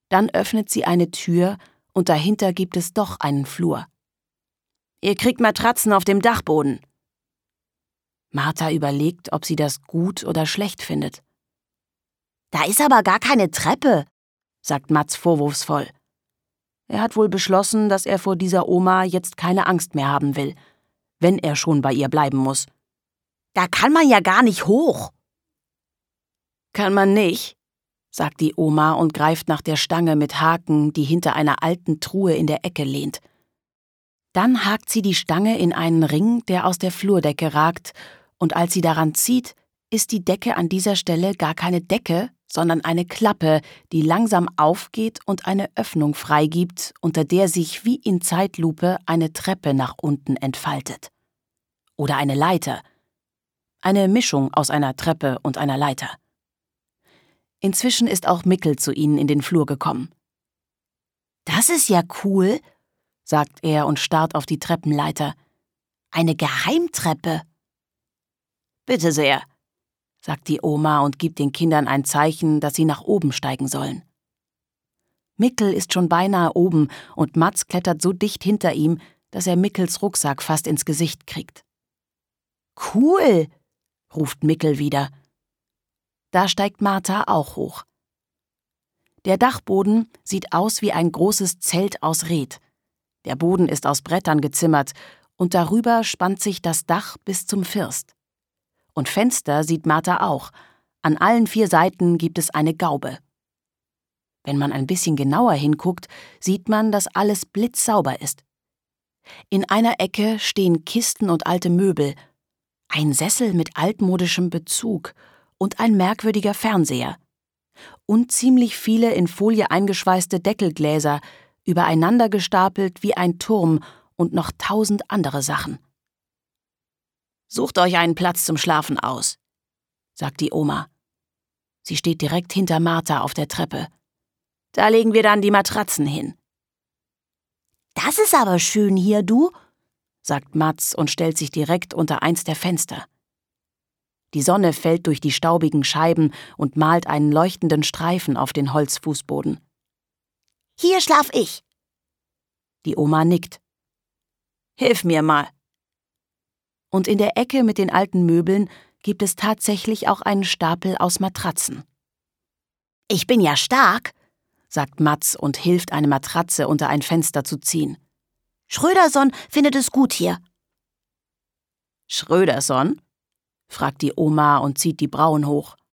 Dann öffnet sie eine Tür und dahinter gibt es doch einen Flur. »Ihr kriegt Matratzen auf dem Dachboden.« Martha überlegt, ob sie das gut oder schlecht findet. »Da ist aber gar keine Treppe«, sagt Mats vorwurfsvoll. Er hat wohl beschlossen, dass er vor dieser Oma jetzt keine Angst mehr haben will, wenn er schon bei ihr bleiben muss. »Da kann man ja gar nicht hoch.« »Kann man nicht?«, sagt die Oma und greift nach der Stange mit Haken, die hinter einer alten Truhe in der Ecke lehnt. Dann hakt sie die Stange in einen Ring, der aus der Flurdecke ragt, und als sie daran zieht, ist die Decke an dieser Stelle gar keine Decke, sondern eine Klappe, die langsam aufgeht und eine Öffnung freigibt, unter der sich wie in Zeitlupe eine Treppe nach unten entfaltet. Oder eine Leiter. Eine Mischung aus einer Treppe und einer Leiter. Inzwischen ist auch Mickel zu ihnen in den Flur gekommen. »Das ist ja cool«, sagt er und starrt auf die Treppenleiter. »Eine Geheimtreppe.« »Bitte sehr«, sagt die Oma und gibt den Kindern ein Zeichen, dass sie nach oben steigen sollen. Mickel ist schon beinahe oben und Mats klettert so dicht hinter ihm, dass er Mickels Rucksack fast ins Gesicht kriegt. »Cool«, ruft Mickel wieder. Da steigt Martha auch hoch. Der Dachboden sieht aus wie ein großes Zelt aus Red. Der Boden ist aus Brettern gezimmert und darüber spannt sich das Dach bis zum First. Und Fenster sieht Martha auch. An allen 4 Seiten gibt es eine Gaube. Wenn man ein bisschen genauer hinguckt, sieht man, dass alles blitzsauber ist. In einer Ecke stehen Kisten und alte Möbel, ein Sessel mit altmodischem Bezug und ein merkwürdiger Fernseher. Und ziemlich viele in Folie eingeschweißte Deckelgläser, übereinander gestapelt wie ein Turm und noch 1000 andere Sachen. »Sucht euch einen Platz zum Schlafen aus«, sagt die Oma. Sie steht direkt hinter Martha auf der Treppe. »Da legen wir dann die Matratzen hin.« »Das ist aber schön hier, du«, sagt Mats und stellt sich direkt unter eins der Fenster. Die Sonne fällt durch die staubigen Scheiben und malt einen leuchtenden Streifen auf den Holzfußboden. »Hier schlaf ich.« Die Oma nickt. »Hilf mir mal.« Und in der Ecke mit den alten Möbeln gibt es tatsächlich auch einen Stapel aus Matratzen. »Ich bin ja stark«, sagt Mats und hilft, eine Matratze unter ein Fenster zu ziehen. »Schröderson findet es gut hier.« »Schröderson?«, fragt die Oma und zieht die Brauen hoch.